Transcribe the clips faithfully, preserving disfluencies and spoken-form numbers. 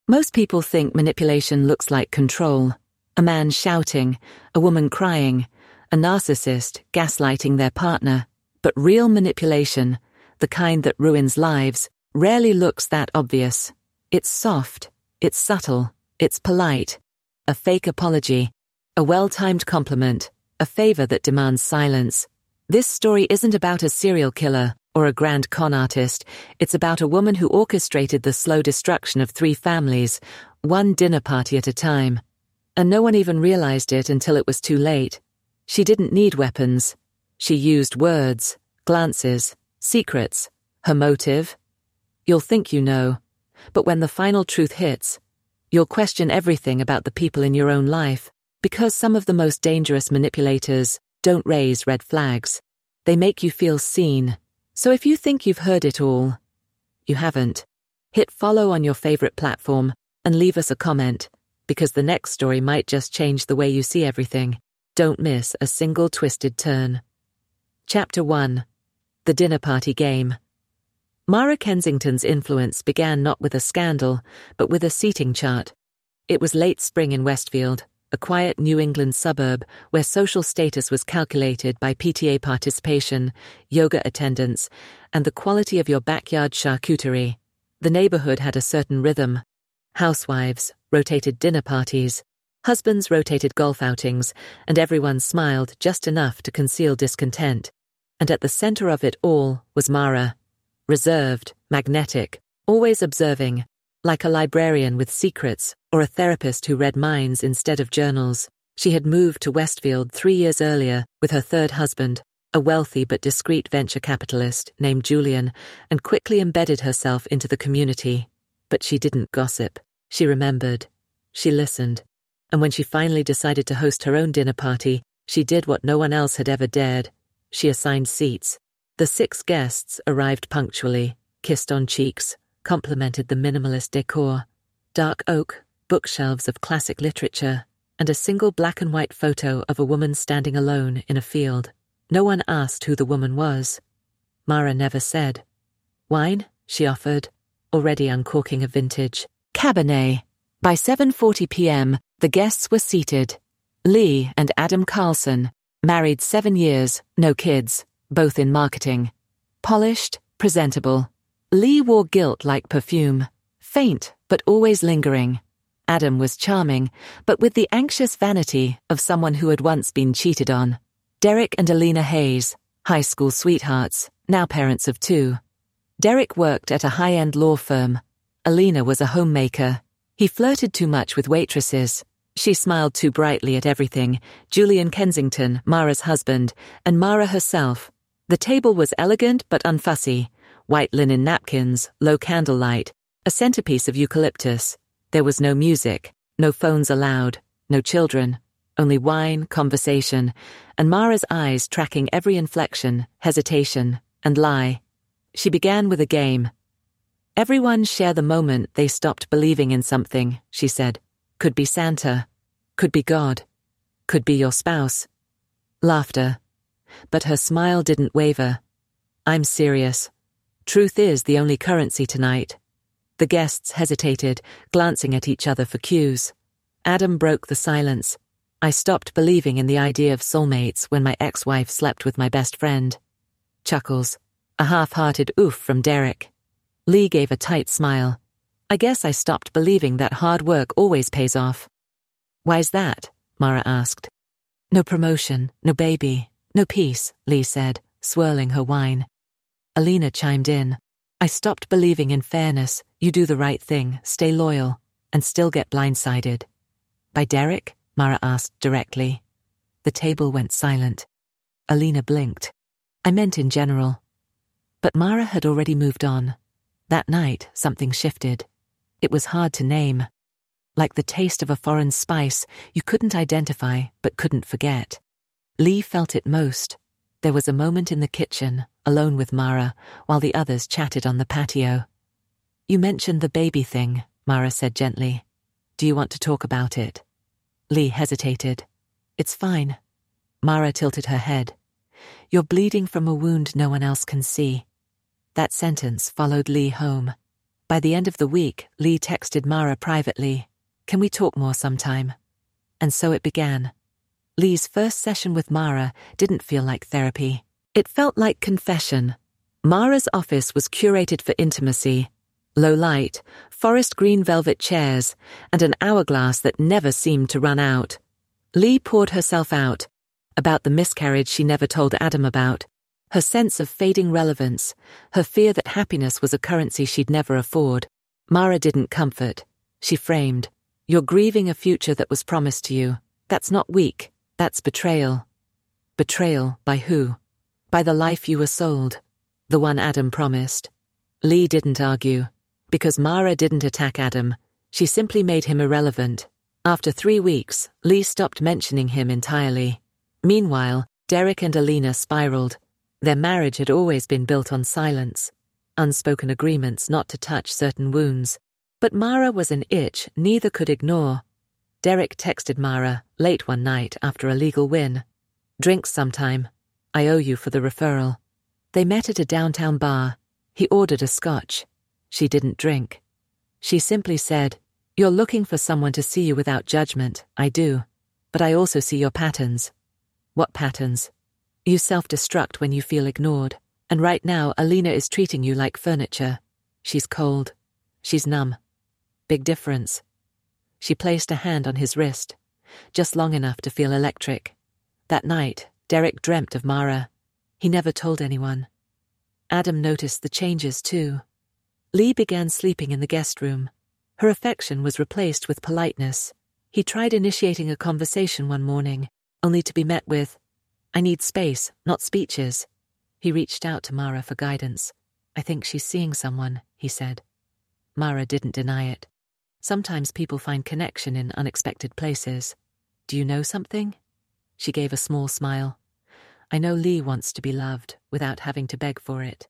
Most people think manipulation looks like control. A man shouting, a woman crying, a narcissist gaslighting their partner. But real manipulation, the kind that ruins lives, rarely looks that obvious. It's soft, it's subtle, it's polite. A fake apology, a well-timed compliment, a favor that demands silence. This story isn't about a serial killer or a grand con artist. It's about a woman who orchestrated the slow destruction of three families, one dinner party at a time. And no one even realized it until it was too late. She didn't need weapons. She used words, glances, secrets. Her motive? You'll think you know, but when the final truth hits, you'll question everything about the people in your own life, because some of the most dangerous manipulators don't raise red flags. They make you feel seen. So if you think you've heard it all, you haven't. Hit follow on your favorite platform and leave us a comment, because the next story might just change the way you see everything. Don't miss a single twisted turn. Chapter one. The Dinner Party Game. Mara Kensington's influence began not with a scandal, but with a seating chart. It was late spring in Westfield, a quiet New England suburb where social status was calculated by P T A participation, yoga attendance, and the quality of your backyard charcuterie. The neighborhood had a certain rhythm. Housewives rotated dinner parties, husbands rotated golf outings, and everyone smiled just enough to conceal discontent. And at the center of it all was Mara. Reserved, magnetic, always observing, like a librarian with secrets or a therapist who read minds instead of journals. She had moved to Westfield three years earlier with her third husband, a wealthy but discreet venture capitalist named Julian, and quickly embedded herself into the community. But she didn't gossip. She remembered. She listened. And when she finally decided to host her own dinner party, she did what no one else had ever dared. She assigned seats. The six guests arrived punctually, kissed on cheeks, complimented the minimalist decor. Dark oak, bookshelves of classic literature, and a single black and white photo of a woman standing alone in a field. No one asked who the woman was. Mara never said. Wine? She offered, already uncorking a vintage Cabernet. By seven forty p.m., the guests were seated. Lee and Adam Carlson, married seven years, no kids, both in marketing. Polished, presentable. Lee wore guilt like perfume, faint but always lingering. Adam was charming, but with the anxious vanity of someone who had once been cheated on. Derek and Alina Hayes, high school sweethearts, now parents of two. Derek worked at a high-end law firm. Alina was a homemaker. He flirted too much with waitresses. She smiled too brightly at everything. Julian Kensington, Mara's husband, and Mara herself. The table was elegant but unfussy. White linen napkins, low candlelight, a centerpiece of eucalyptus. There was no music, no phones allowed, no children, only wine, conversation, and Mara's eyes tracking every inflection, hesitation, and lie. She began with a game. Everyone share the moment they stopped believing in something, she said. Could be Santa. Could be God. Could be your spouse. Laughter. But her smile didn't waver. I'm serious. Truth is the only currency tonight. The guests hesitated, glancing at each other for cues. Adam broke the silence. I stopped believing in the idea of soulmates when my ex-wife slept with my best friend. Chuckles. A half-hearted oof from Derek. Lee gave a tight smile. I guess I stopped believing that hard work always pays off. Why's that? Mara asked. No promotion, no baby, no peace, Lee said, swirling her wine. Alina chimed in. I stopped believing in fairness. You do the right thing, stay loyal, and still get blindsided. By Derek? Mara asked directly. The table went silent. Alina blinked. I meant in general. But Mara had already moved on. That night, something shifted. It was hard to name. Like the taste of a foreign spice you couldn't identify but couldn't forget. Lee felt it most. There was a moment in the kitchen, alone with Mara, while the others chatted on the patio. You mentioned the baby thing, Mara said gently. Do you want to talk about it? Lee hesitated. It's fine. Mara tilted her head. You're bleeding from a wound no one else can see. That sentence followed Lee home. By the end of the week, Lee texted Mara privately, "Can we talk more sometime?" And so it began. Lee's first session with Mara didn't feel like therapy. It felt like confession. Mara's office was curated for intimacy. Low light, forest green velvet chairs, and an hourglass that never seemed to run out. Lee poured herself out, about the miscarriage she never told Adam about, her sense of fading relevance, her fear that happiness was a currency she'd never afford. Mara didn't comfort. She framed, "You're grieving a future that was promised to you. That's not weak, that's betrayal." Betrayal by who? By the life you were sold. The one Adam promised. Lee didn't argue. Because Mara didn't attack Adam, she simply made him irrelevant. After three weeks, Lee stopped mentioning him entirely. Meanwhile, Derek and Alina spiraled. Their marriage had always been built on silence, unspoken agreements not to touch certain wounds. But Mara was an itch neither could ignore. Derek texted Mara late one night after a legal win. "Drinks sometime. I owe you for the referral." They met at a downtown bar. He ordered a scotch. She didn't drink. She simply said, "You're looking for someone to see you without judgment. I do. But I also see your patterns." "What patterns?" "You self-destruct when you feel ignored. And right now, Alina is treating you like furniture. She's cold. She's numb. Big difference." She placed a hand on his wrist, just long enough to feel electric. That night, Derek dreamt of Mara. He never told anyone. Adam noticed the changes too. Lee began sleeping in the guest room. Her affection was replaced with politeness. He tried initiating a conversation one morning, only to be met with, "I need space, not speeches." He reached out to Mara for guidance. "I think she's seeing someone," he said. Mara didn't deny it. Sometimes people find connection in unexpected places. "Do you know something?" She gave a small smile. "I know Lee wants to be loved without having to beg for it."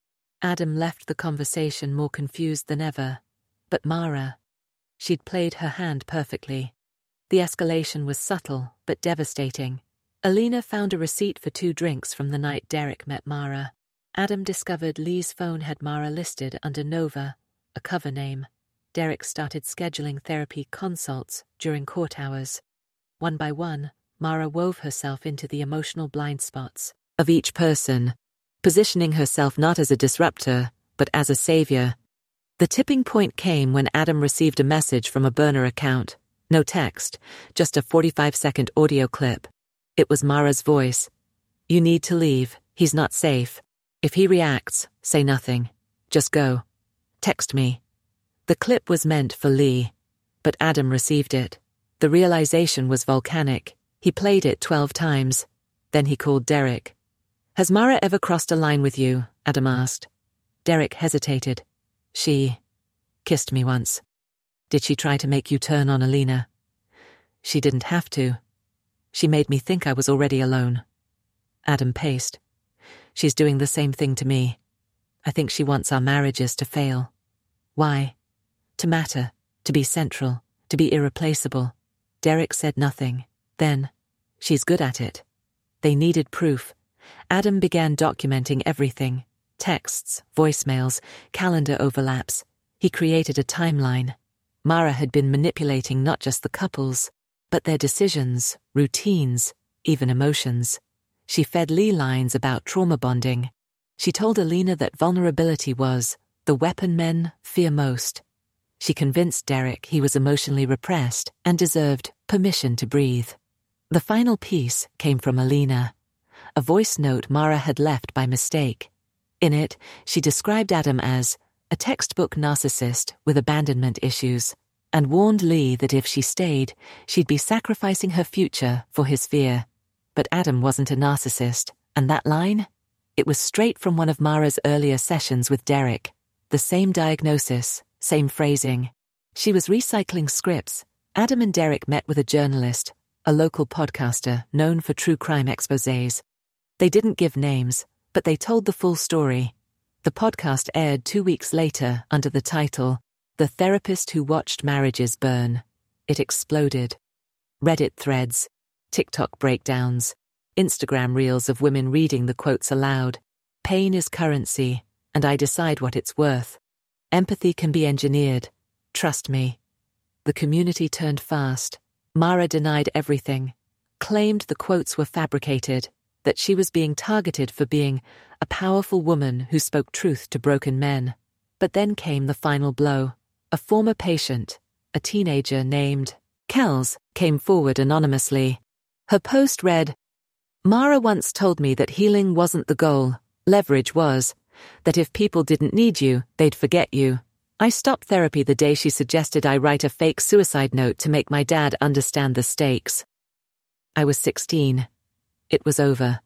Adam left the conversation more confused than ever. But Mara, she'd played her hand perfectly. The escalation was subtle but devastating. Alina found a receipt for two drinks from the night Derek met Mara. Adam discovered Lee's phone had Mara listed under Nova, a cover name. Derek started scheduling therapy consults during court hours. One by one, Mara wove herself into the emotional blind spots of each person, positioning herself not as a disruptor, but as a savior. The tipping point came when Adam received a message from a burner account. No text, just a forty-five second audio clip. It was Mara's voice. "You need to leave. He's not safe. If he reacts, say nothing. Just go. Text me." The clip was meant for Lee, but Adam received it. The realization was volcanic. He played it twelve times. Then he called Derek. "Has Mara ever crossed a line with you?" Adam asked. Derek hesitated. She kissed me once." "Did she try to make you turn on Alina?" "She didn't have to. She made me think I was already alone." Adam paced. "She's doing the same thing to me. I think she wants our marriages to fail." "Why?" "To matter, to be central, to be irreplaceable." Derek said nothing. Then, "She's good at it." They needed proof. Adam began documenting everything. Texts, voicemails, calendar overlaps. He created a timeline. Mara had been manipulating not just the couples, but their decisions, routines, even emotions. She fed Lee lines about trauma bonding. She told Alina that vulnerability was the weapon men fear most. She convinced Derek he was emotionally repressed and deserved permission to breathe. The final piece came from Alina, a voice note Mara had left by mistake. In it, she described Adam as a textbook narcissist with abandonment issues, and warned Lee that if she stayed, she'd be sacrificing her future for his fear. But Adam wasn't a narcissist, and that line? It was straight from one of Mara's earlier sessions with Derek. The same diagnosis, same phrasing. She was recycling scripts. Adam and Derek met with a journalist, a local podcaster known for true crime exposés. They didn't give names, but they told the full story. The podcast aired two weeks later under the title, "The Therapist Who Watched Marriages Burn." It exploded. Reddit threads, TikTok breakdowns, Instagram reels of women reading the quotes aloud. "Pain is currency, and I decide what it's worth." Empathy can be engineered. Trust me. The community turned fast. Mara denied everything, claimed the quotes were fabricated, that she was being targeted for being a powerful woman who spoke truth to broken men. But then came the final blow. A former patient, a teenager named Kells, came forward anonymously. Her post read, "Mara once told me that healing wasn't the goal, leverage was, that if people didn't need you, they'd forget you. I stopped therapy the day she suggested I write a fake suicide note to make my dad understand the stakes. I was sixteen. It was over."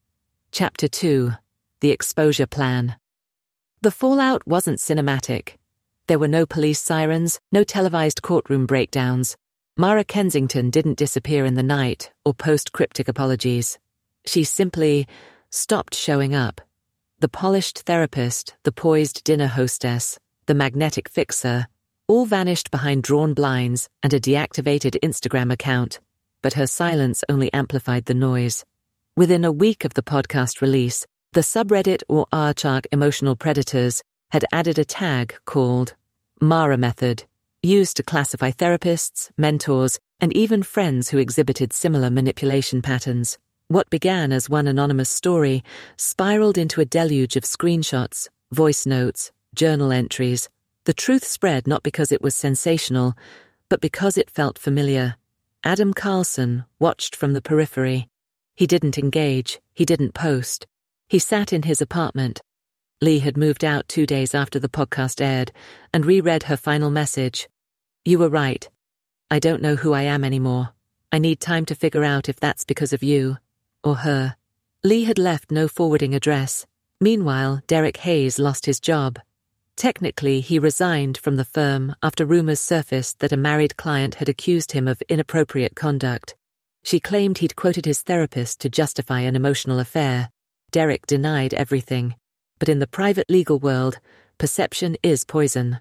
Chapter two. The Exposure Plan. The fallout wasn't cinematic. There were no police sirens, no televised courtroom breakdowns. Mara Kensington didn't disappear in the night or post cryptic apologies. She simply stopped showing up. The polished therapist, the poised dinner hostess, the magnetic fixer, all vanished behind drawn blinds and a deactivated Instagram account, but her silence only amplified the noise. Within a week of the podcast release, the subreddit or r/arc emotional predators had added a tag called Mara Method, used to classify therapists, mentors, and even friends who exhibited similar manipulation patterns. What began as one anonymous story spiraled into a deluge of screenshots, voice notes, journal entries. The truth spread not because it was sensational, but because it felt familiar. Adam Carlson watched from the periphery. He didn't engage, he didn't post. He sat in his apartment. Lee had moved out two days after the podcast aired and reread her final message. "You were right. I don't know who I am anymore. I need time to figure out if that's because of you or her." Lee had left no forwarding address. Meanwhile, Derek Hayes lost his job. Technically, he resigned from the firm after rumors surfaced that a married client had accused him of inappropriate conduct. She claimed he'd quoted his therapist to justify an emotional affair. Derek denied everything. But in the private legal world, perception is poison.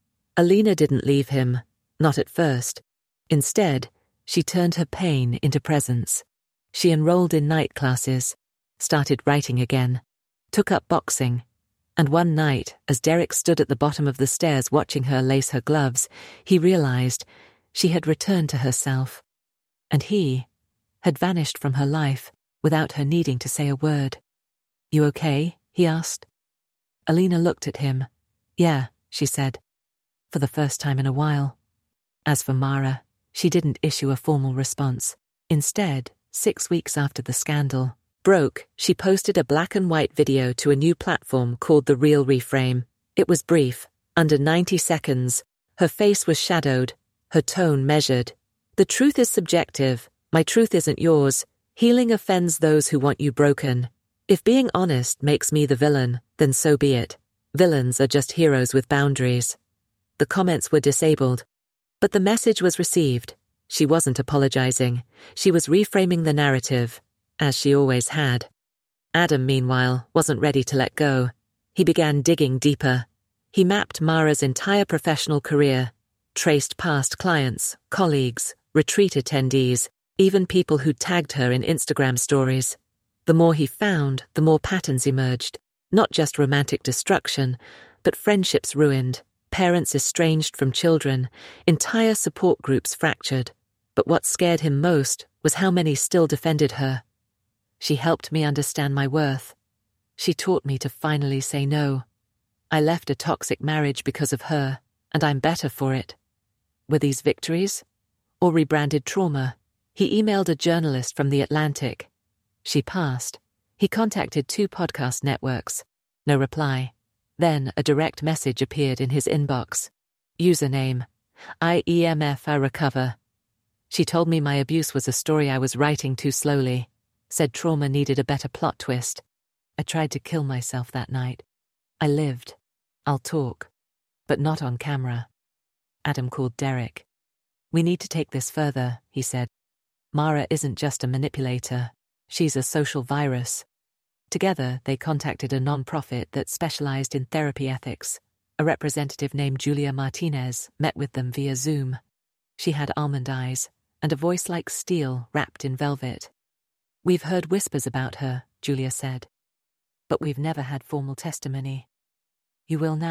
Alina didn't leave him, not at first. Instead, she turned her pain into presence. She enrolled in night classes, started writing again, took up boxing, and one night, as Derek stood at the bottom of the stairs watching her lace her gloves, he realized she had returned to herself. And he had vanished from her life without her needing to say a word. "You okay?" he asked. Alina looked at him. "Yeah," she said, for the first time in a while. As for Mara, she didn't issue a formal response. Instead, six weeks after the scandal broke, she posted a black and white video to a new platform called The Real Reframe. It was brief, under ninety seconds. Her face was shadowed, her tone measured. "The truth is subjective. My truth isn't yours. Healing offends those who want you broken. If being honest makes me the villain, then so be it. Villains are just heroes with boundaries." The comments were disabled, but the message was received. She wasn't apologizing. She was reframing the narrative, as she always had. Adam, meanwhile, wasn't ready to let go. He began digging deeper. He mapped Mara's entire professional career, traced past clients, colleagues, retreat attendees, even people who tagged her in Instagram stories. The more he found, the more patterns emerged. Not just romantic destruction, but friendships ruined, parents estranged from children, entire support groups fractured. But what scared him most was how many still defended her. "She helped me understand my worth. She taught me to finally say no. I left a toxic marriage because of her, and I'm better for it." Were these victories? Or rebranded trauma? He emailed a journalist from The Atlantic. She passed. He contacted two podcast networks. No reply. Then a direct message appeared in his inbox. Username: I E M F I recover. She told me my abuse was a story I was writing too slowly. Said trauma needed a better plot twist. I tried to kill myself that night. I lived. I'll talk. But not on camera. Adam called Derek. "We need to take this further," he said. "Mara isn't just a manipulator. She's a social virus." Together, they contacted a non-profit that specialized in therapy ethics. A representative named Julia Martinez met with them via Zoom. She had almond eyes and a voice like steel wrapped in velvet. "We've heard whispers about her," Julia said, "but we've never had formal testimony." "You will now,"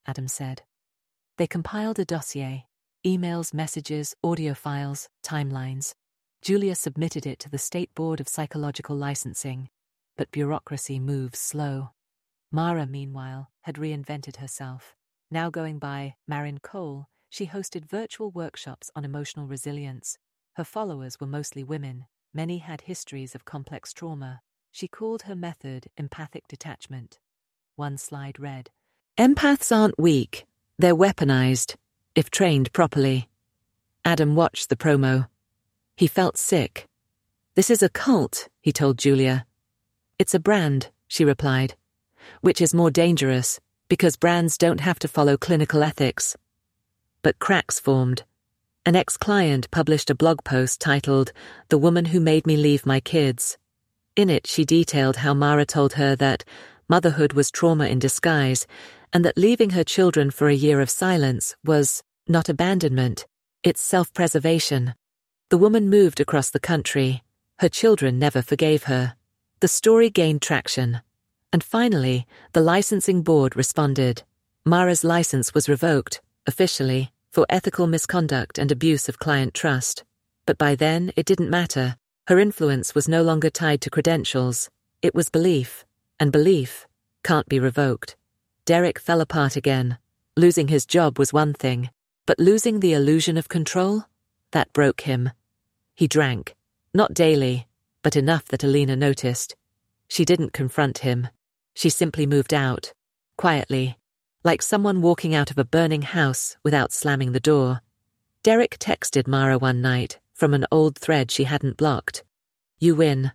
Adam said. They compiled a dossier, emails, messages, audio files, timelines. Julia submitted it to the State Board of Psychological Licensing, but bureaucracy moves slow. Mara, meanwhile, had reinvented herself. Now going by Marin Cole, she hosted virtual workshops on emotional resilience. Her followers were mostly women. Many had histories of complex trauma. She called her method empathic detachment. One slide read, "Empaths aren't weak. They're weaponized, if trained properly." Adam watched the promo. He felt sick. "This is a cult," he told Julia. "It's a brand," she replied, "which is more dangerous, because brands don't have to follow clinical ethics." But cracks formed. An ex-client published a blog post titled, "The Woman Who Made Me Leave My Kids." In it, she detailed how Mara told her that motherhood was trauma in disguise, and that leaving her children for a year of silence was not abandonment, it's self-preservation. The woman moved across the country. Her children never forgave her. The story gained traction. And finally, the licensing board responded. Mara's license was revoked, officially, for ethical misconduct and abuse of client trust. But by then, it didn't matter. Her influence was no longer tied to credentials. It was belief, and belief can't be revoked. Derek fell apart again. Losing his job was one thing, but losing the illusion of control? That broke him. He drank. Not daily, but enough that Alina noticed. She didn't confront him. She simply moved out, quietly, like someone walking out of a burning house without slamming the door. Derek texted Mara one night from an old thread she hadn't blocked. "You win."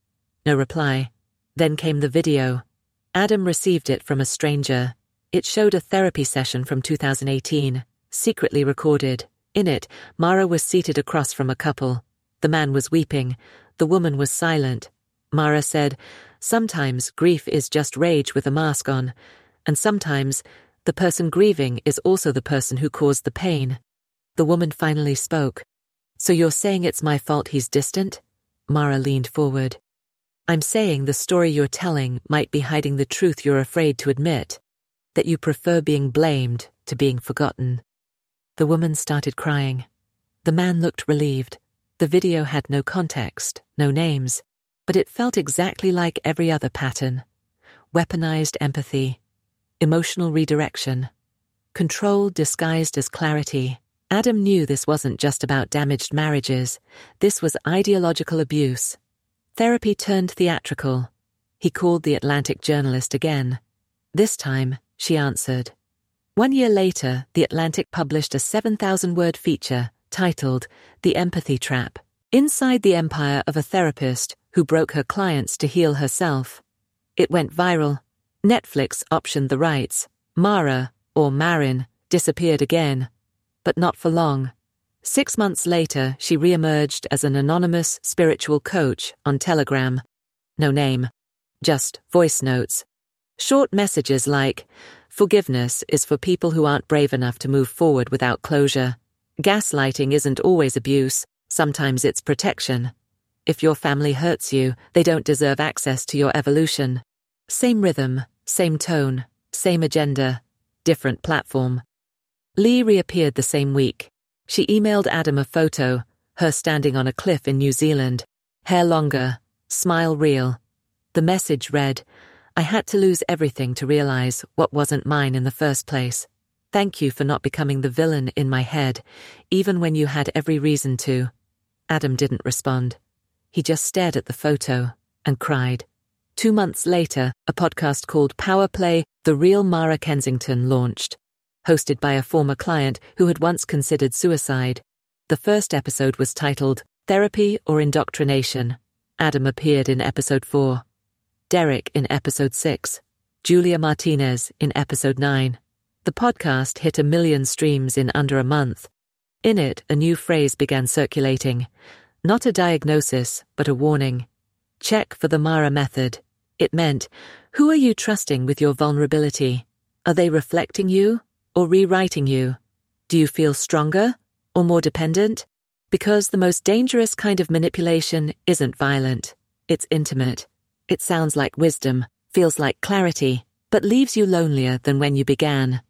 No reply. Then came the video. Adam received it from a stranger. It showed a therapy session from two thousand eighteen, secretly recorded. In it, Mara was seated across from a couple. The man was weeping. The woman was silent. Mara said, "Sometimes grief is just rage with a mask on, and sometimes the person grieving is also the person who caused the pain." The woman finally spoke. "So you're saying it's my fault he's distant?" Mara leaned forward. "I'm saying the story you're telling might be hiding the truth you're afraid to admit, that you prefer being blamed to being forgotten." The woman started crying. The man looked relieved. The video had no context, no names, but it felt exactly like every other pattern. Weaponized empathy, emotional redirection, control disguised as clarity. Adam knew this wasn't just about damaged marriages. This was ideological abuse. Therapy turned theatrical. He called the Atlantic journalist again. This time, she answered. One year later, the Atlantic published a seven thousand word feature titled The Empathy Trap, inside the empire of a therapist who broke her clients to heal herself. It went viral. Netflix optioned the rights. Mara, or Marin, disappeared again. But not for long. Six months later, she re-emerged as an anonymous spiritual coach on Telegram. No name. Just voice notes. Short messages like, "Forgiveness is for people who aren't brave enough to move forward without closure. Gaslighting isn't always abuse. Sometimes it's protection. If your family hurts you, they don't deserve access to your evolution." Same rhythm, same tone, same agenda, different platform. Lee reappeared the same week. She emailed Adam a photo, her standing on a cliff in New Zealand. Hair longer, smile real. The message read, "I had to lose everything to realize what wasn't mine in the first place. Thank you for not becoming the villain in my head, even when you had every reason to." Adam didn't respond. He just stared at the photo and cried. Two months later, a podcast called Power Play, The Real Mara Kensington launched. Hosted by a former client who had once considered suicide. The first episode was titled Therapy or Indoctrination. Adam appeared in episode four. Derek in episode six. Julia Martinez in episode nine. The podcast hit a million streams in under a month. In it, a new phrase began circulating. Not a diagnosis, but a warning. Check for the Mara method. It meant, who are you trusting with your vulnerability? Are they reflecting you or rewriting you? Do you feel stronger or more dependent? Because the most dangerous kind of manipulation isn't violent. It's intimate. It sounds like wisdom, feels like clarity, but leaves you lonelier than when you began.